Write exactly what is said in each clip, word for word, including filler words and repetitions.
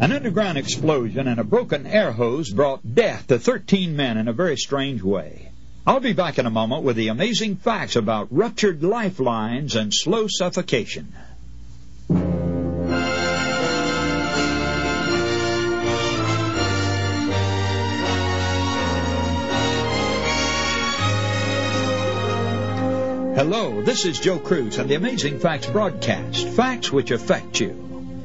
An underground explosion and a broken air hose brought death to thirteen men in a very strange way. I'll be back in a moment with the amazing facts about ruptured lifelines and slow suffocation. Hello, this is Joe Cruz and the Amazing Facts broadcast, facts which affect you.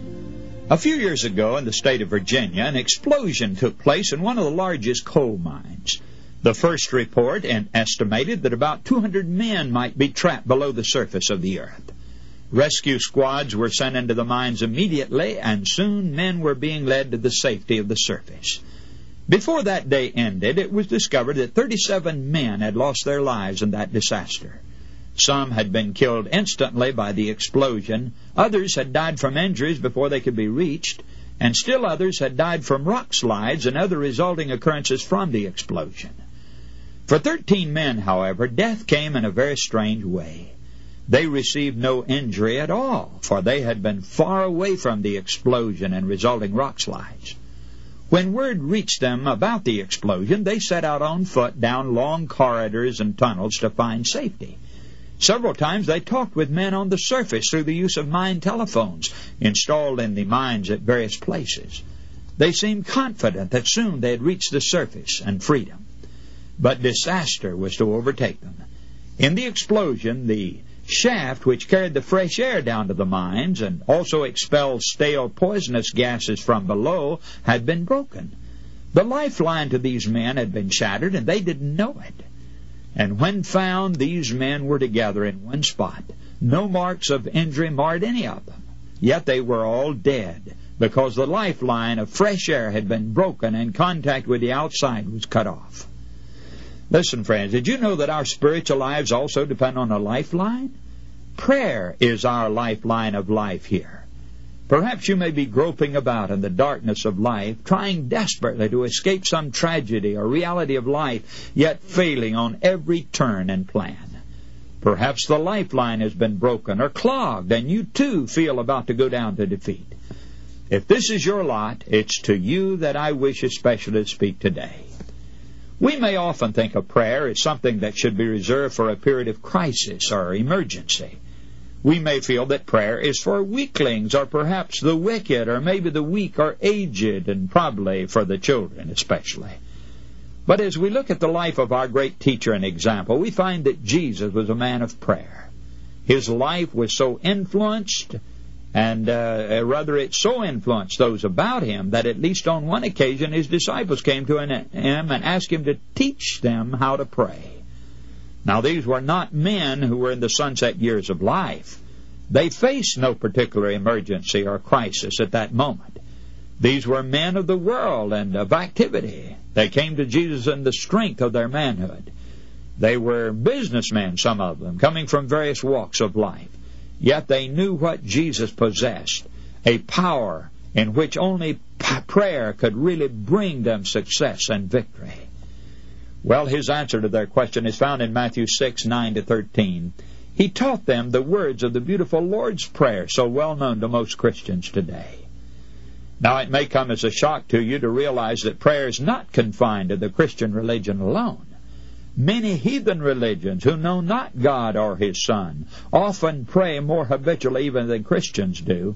A few years ago in the state of Virginia, an explosion took place in one of the largest coal mines. The first report estimated that about two hundred men might be trapped below the surface of the earth. Rescue squads were sent into the mines immediately, and soon men were being led to the safety of the surface. Before that day ended, it was discovered that thirty-seven men had lost their lives in that disaster. Some had been killed instantly by the explosion, others had died from injuries before they could be reached, and still others had died from rock slides and other resulting occurrences from the explosion. For thirteen men, however, death came in a very strange way. They received no injury at all, for they had been far away from the explosion and resulting rock slides. When word reached them about the explosion, they set out on foot down long corridors and tunnels to find safety. Several times they talked with men on the surface through the use of mine telephones installed in the mines at various places. They seemed confident that soon they had reached the surface and freedom. But disaster was to overtake them. In the explosion, the shaft which carried the fresh air down to the mines and also expelled stale poisonous gases from below had been broken. The lifeline to these men had been shattered, and they didn't know it. And when found, these men were together in one spot. No marks of injury marred any of them. Yet they were all dead, because the lifeline of fresh air had been broken and contact with the outside was cut off. Listen, friends, did you know that our spiritual lives also depend on a lifeline? Prayer is our lifeline of life here. Perhaps you may be groping about in the darkness of life, trying desperately to escape some tragedy or reality of life, yet failing on every turn and plan. Perhaps the lifeline has been broken or clogged, and you too feel about to go down to defeat. If this is your lot, it's to you that I wish especially to speak today. We may often think of prayer as something that should be reserved for a period of crisis or emergency. We may feel that prayer is for weaklings or perhaps the wicked or maybe the weak or aged, and probably for the children especially. But as we look at the life of our great teacher and example, we find that Jesus was a man of prayer. His life was so influenced, and uh, rather it so influenced those about him, that at least on one occasion his disciples came to him and asked him to teach them how to pray. Now, these were not men who were in the sunset years of life. They faced no particular emergency or crisis at that moment. These were men of the world and of activity. They came to Jesus in the strength of their manhood. They were businessmen, some of them, coming from various walks of life. Yet they knew what Jesus possessed, a power in which only prayer could really bring them success and victory. Well, his answer to their question is found in Matthew six, nine to thirteen. He taught them the words of the beautiful Lord's Prayer, so well known to most Christians today. Now, it may come as a shock to you to realize that prayer is not confined to the Christian religion alone. Many heathen religions who know not God or His Son often pray more habitually even than Christians do.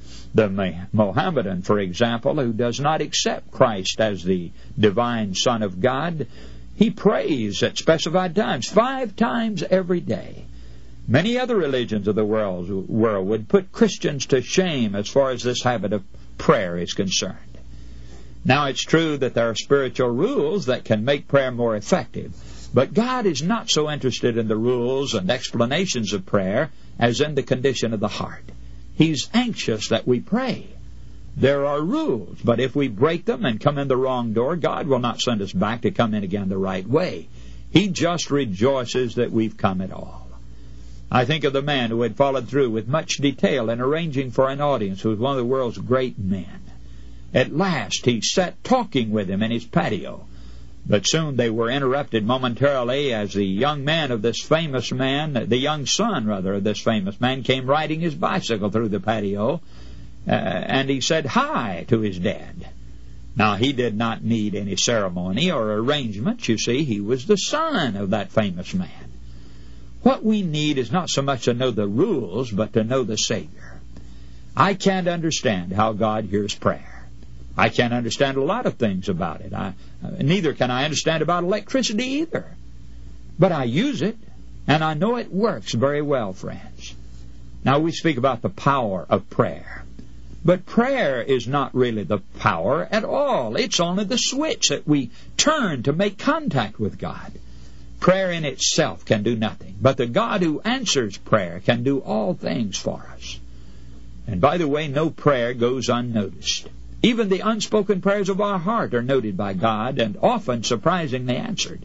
The Mohammedan, for example, who does not accept Christ as the divine Son of God, he prays at specified times, five times every day. Many other religions of the world, world would put Christians to shame as far as this habit of prayer is concerned. Now, it's true that there are spiritual rules that can make prayer more effective, but God is not so interested in the rules and explanations of prayer as in the condition of the heart. He's anxious that we pray. There are rules, but if we break them and come in the wrong door, God will not send us back to come in again the right way. He just rejoices that we've come at all. I think of the man who had followed through with much detail in arranging for an audience with one of the world's great men. At last he sat talking with him in his patio, but soon they were interrupted momentarily as the young man of this famous man, the young son, rather, of this famous man came riding his bicycle through the patio. uh, and he said hi to his dad. Now, he did not need any ceremony or arrangements. You see, he was the son of that famous man. What we need is not so much to know the rules, but to know the Savior. I can't understand how God hears prayer. I can't understand a lot of things about it. I, uh, neither can I understand about electricity either. But I use it, and I know it works very well, friends. Now, we speak about the power of prayer. But prayer is not really the power at all. It's only the switch that we turn to make contact with God. Prayer in itself can do nothing, but the God who answers prayer can do all things for us. And by the way, no prayer goes unnoticed. Even the unspoken prayers of our heart are noted by God and often surprisingly answered.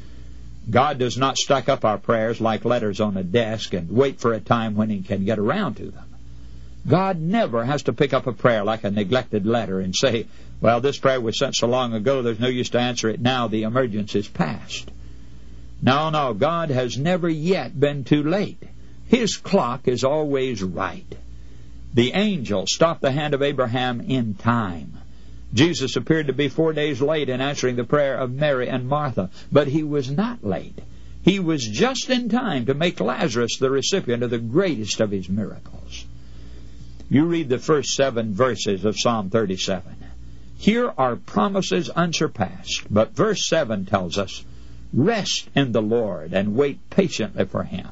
God does not stack up our prayers like letters on a desk and wait for a time when He can get around to them. God never has to pick up a prayer like a neglected letter and say, well, this prayer was sent so long ago, there's no use to answer it now, the emergency's past. No, no, God has never yet been too late. His clock is always right. The angel stopped the hand of Abraham in time. Jesus appeared to be four days late in answering the prayer of Mary and Martha, but He was not late. He was just in time to make Lazarus the recipient of the greatest of His miracles. You read the first seven verses of Psalm thirty-seven. Here are promises unsurpassed, but verse seven tells us, rest in the Lord and wait patiently for Him.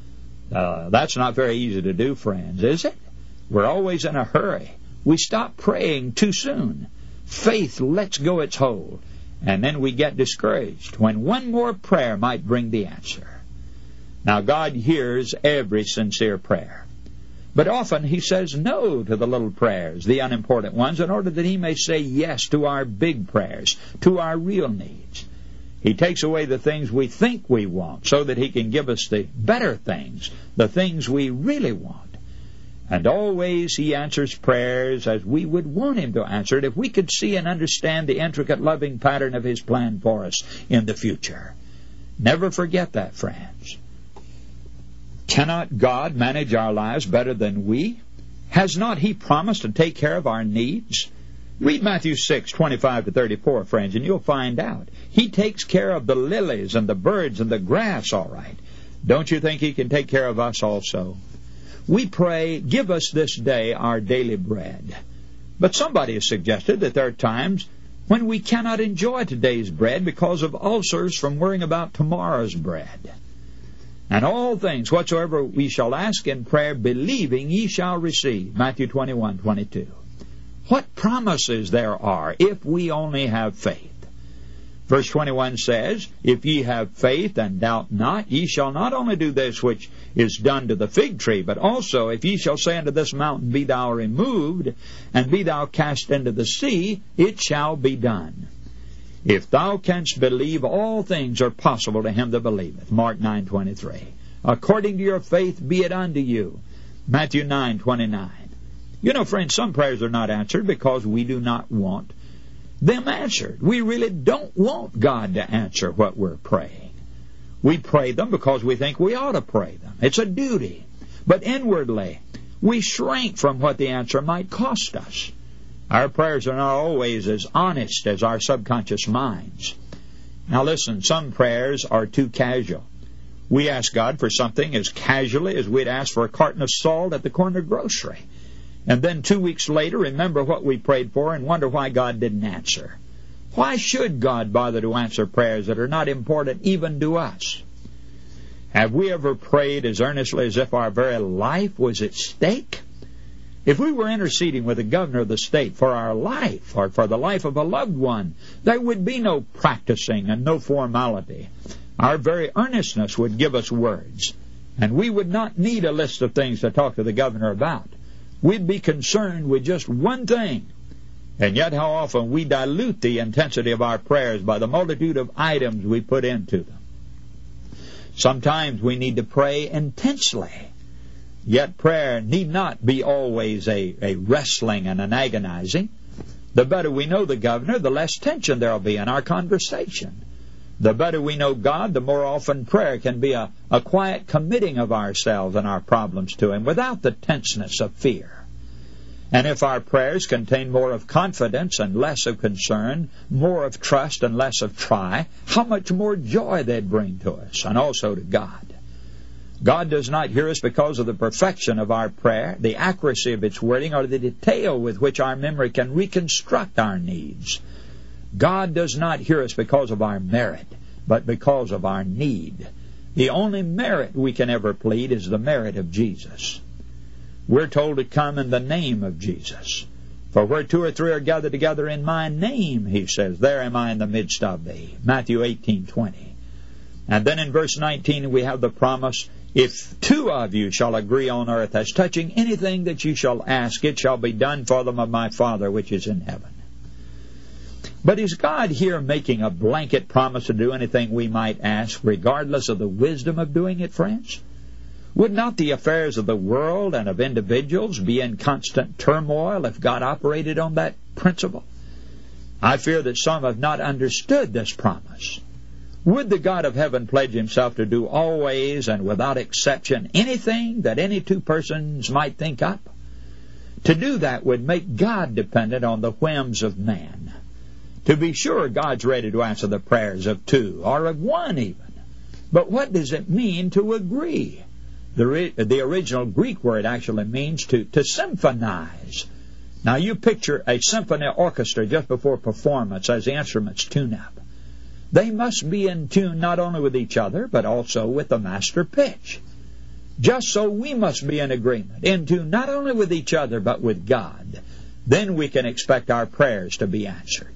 Uh, that's not very easy to do, friends, is it? We're always in a hurry. We stop praying too soon. Faith lets go its hold, and then we get discouraged when one more prayer might bring the answer. Now, God hears every sincere prayer. But often He says no to the little prayers, the unimportant ones, in order that He may say yes to our big prayers, to our real needs. He takes away the things we think we want so that He can give us the better things, the things we really want. And always He answers prayers as we would want Him to answer it if we could see and understand the intricate loving pattern of His plan for us in the future. Never forget that, friends. Cannot God manage our lives better than we? Has not He promised to take care of our needs? Read Matthew six, twenty-five to thirty-four, friends, and you'll find out. He takes care of the lilies and the birds and the grass, all right. Don't you think He can take care of us also? We pray, give us this day our daily bread. But somebody has suggested that there are times when we cannot enjoy today's bread because of ulcers from worrying about tomorrow's bread. And all things whatsoever we shall ask in prayer, believing ye shall receive. Matthew twenty-one, twenty-two. What promises there are if we only have faith. Verse twenty-one says, if ye have faith and doubt not, ye shall not only do this which is done to the fig tree, but also if ye shall say unto this mountain, be thou removed, and be thou cast into the sea, it shall be done. If thou canst believe, all things are possible to him that believeth. Mark nine, twenty-three. According to your faith be it unto you. Matthew nine, twenty-nine. You know, friends, some prayers are not answered because we do not want them answered. We really don't want God to answer what we're praying. We pray them because we think we ought to pray them. It's a duty. But inwardly, we shrink from what the answer might cost us. Our prayers are not always as honest as our subconscious minds. Now listen, some prayers are too casual. We ask God for something as casually as we'd ask for a carton of salt at the corner grocery. And then two weeks later, remember what we prayed for and wonder why God didn't answer. Why should God bother to answer prayers that are not important even to us? Have we ever prayed as earnestly as if our very life was at stake? If we were interceding with the governor of the state for our life or for the life of a loved one, there would be no practicing and no formality. Our very earnestness would give us words, and we would not need a list of things to talk to the governor about. We'd be concerned with just one thing. And yet how often we dilute the intensity of our prayers by the multitude of items we put into them. Sometimes we need to pray intensely. Yet prayer need not be always a, a wrestling and an agonizing. The better we know the governor, the less tension there will be in our conversation. The better we know God, the more often prayer can be a, a quiet committing of ourselves and our problems to Him without the tenseness of fear. And if our prayers contain more of confidence and less of concern, more of trust and less of try, how much more joy they'd bring to us and also to God. God does not hear us because of the perfection of our prayer, the accuracy of its wording, or the detail with which our memory can reconstruct our needs. God does not hear us because of our merit, but because of our need. The only merit we can ever plead is the merit of Jesus. We're told to come in the name of Jesus. For where two or three are gathered together in my name, he says, there am I in the midst of thee. Matthew eighteen twenty. And then in verse nineteen we have the promise, if two of you shall agree on earth as touching anything that you shall ask, it shall be done for them of my Father which is in heaven. But is God here making a blanket promise to do anything we might ask, regardless of the wisdom of doing it, friends? Would not the affairs of the world and of individuals be in constant turmoil if God operated on that principle? I fear that some have not understood this promise. Would the God of heaven pledge himself to do always and without exception anything that any two persons might think up? To do that would make God dependent on the whims of man. To be sure, God's ready to answer the prayers of two, or of one even. But what does it mean to agree? The, re- the original Greek word actually means to, to symphonize. Now you picture a symphony orchestra just before performance as the instruments tune up. They must be in tune not only with each other, but also with the master pitch. Just so we must be in agreement, in tune not only with each other, but with God. Then we can expect our prayers to be answered.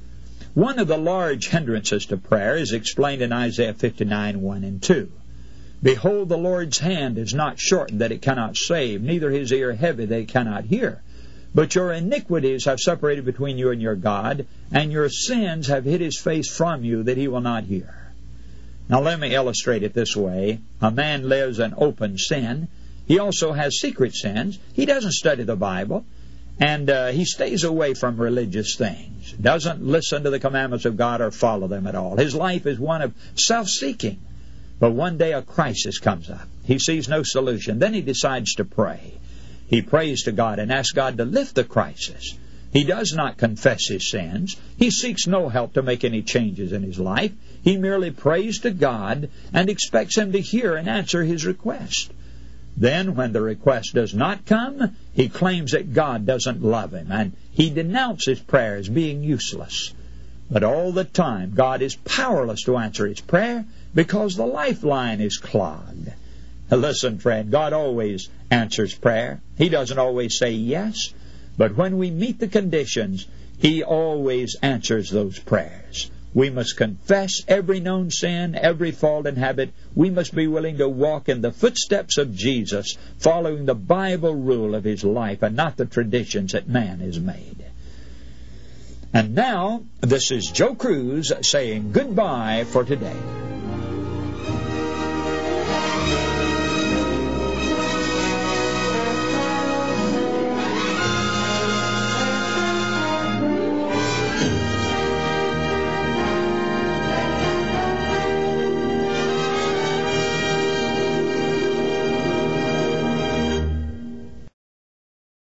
One of the large hindrances to prayer is explained in Isaiah fifty-nine, one and two. Behold, the Lord's hand is not shortened that it cannot save, neither his ear heavy that it cannot hear. But your iniquities have separated between you and your God, and your sins have hid his face from you that he will not hear. Now let me illustrate it this way. A man lives in open sin. He also has secret sins. He doesn't study the Bible, and uh, he stays away from religious things. Doesn't listen to the commandments of God or follow them at all. His life is one of self-seeking. But one day a crisis comes up. He sees no solution. Then he decides to pray. He prays to God and asks God to lift the crisis. He does not confess his sins. He seeks no help to make any changes in his life. He merely prays to God and expects him to hear and answer his request. Then, when the request does not come, he claims that God doesn't love him, and he denounces his prayer as being useless. But all the time, God is powerless to answer his prayer because the lifeline is clogged. Now listen, friend, God always answers prayer. He doesn't always say yes, but when we meet the conditions, he always answers those prayers. We must confess every known sin, every fault and habit. We must be willing to walk in the footsteps of Jesus, following the Bible rule of his life and not the traditions that man has made. And now, this is Joe Cruz saying goodbye for today.